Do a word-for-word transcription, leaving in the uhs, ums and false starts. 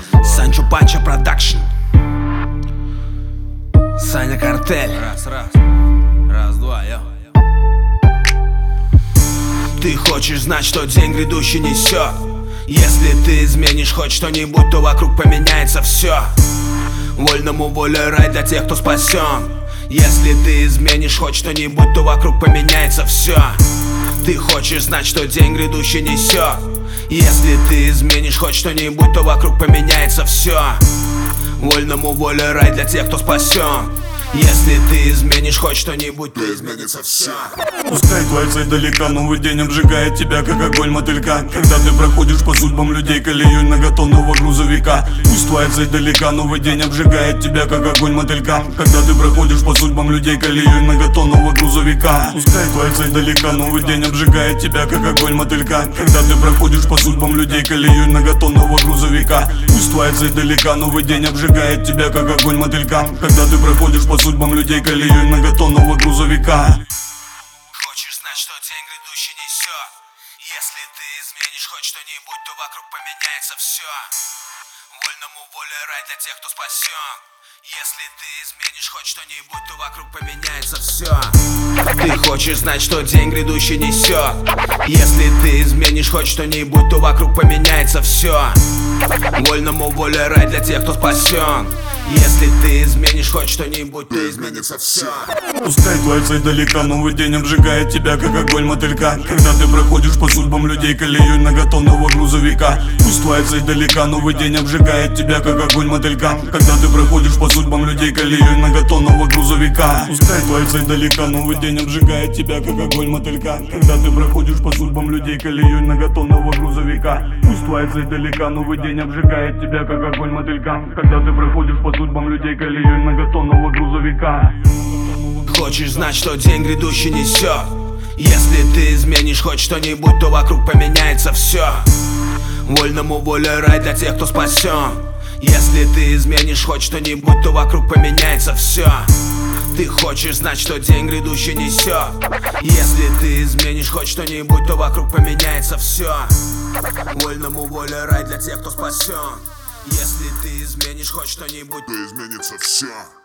Санчо Панчо Продакшн, Саня Картель. Раз, раз, раз, два, я. Ты хочешь знать, что день грядущий несет? Если ты изменишь хоть что-нибудь, то вокруг поменяется все. Вольному воля рай для тех, кто спасен. Если ты изменишь хоть что-нибудь, то вокруг поменяется все. Ты хочешь знать, что день грядущий несет? Если ты изменишь хоть что-нибудь, то вокруг поменяется все. Вольному воля рай для тех, кто спасен. Если ты изменишь хоть что-нибудь, то изменится все. Пускай твоя цель далека, новый день обжигает тебя, как огонь мотылька. Когда ты проходишь по судьбам людей колеей многотонного грузовика. Пусть твоя цель далека, новый день обжигает тебя, как огонь мотылька. Когда ты проходишь по судьбам людей колеей многотонного грузовика. Пускай твоя цель далека, новый день обжигает тебя, как огонь мотылька. Когда ты проходишь по судьбам людей колеей многотонного грузовика. Пусть твоя цель далека, новый день обжигает тебя, как огонь мотылька. Когда ты проходишь по судьбам людей колеей многотонного грузовика. Хочешь знать, что день грядущий несет? Если ты изменишь хоть что-нибудь, то вокруг поменяется все. Вольному воля рай для тех, кто спасен. Если ты изменишь хоть что-нибудь, то вокруг поменяется все. Ты хочешь знать, что день грядущий несет? Если ты изменишь хоть что-нибудь, то вокруг поменяется все. Вольному воля рай для тех, кто спасен. Если ты изменишь хоть что-нибудь, то изменится все. Пускай твоя цель далека, новый день обжигает тебя, как огонь мотылька. Когда ты проходишь по судьбам людей колеей многотонного грузовика. Пусть твоя цель далека, новый день обжигает тебя, как огонь мотылька. Когда ты проходишь по судьбам людей колеей многотонного грузовика. Пускай твоя цель далека, новый день обжигает тебя, как огонь мотылька. Когда ты проходишь по судьбам людей колеей многотонного грузовика. Пусть твоя цель далека, новый день обжигает тебя, как огонь мотылька. Когда ты проходишь по судьбам людей колеей многотонного грузовика. Хочешь знать, что день грядущий несет? Если ты изменишь хоть что-нибудь, то вокруг поменяется все. Вольному воля рай для тех, кто спасен. Если ты изменишь хоть что-нибудь, то вокруг поменяется все. Ты хочешь знать, что день грядущий несет? Если ты изменишь хоть что-нибудь, то вокруг поменяется все. Вольному воля рай для тех, кто спасен. Если ты изменишь хоть что-нибудь, то изменится все.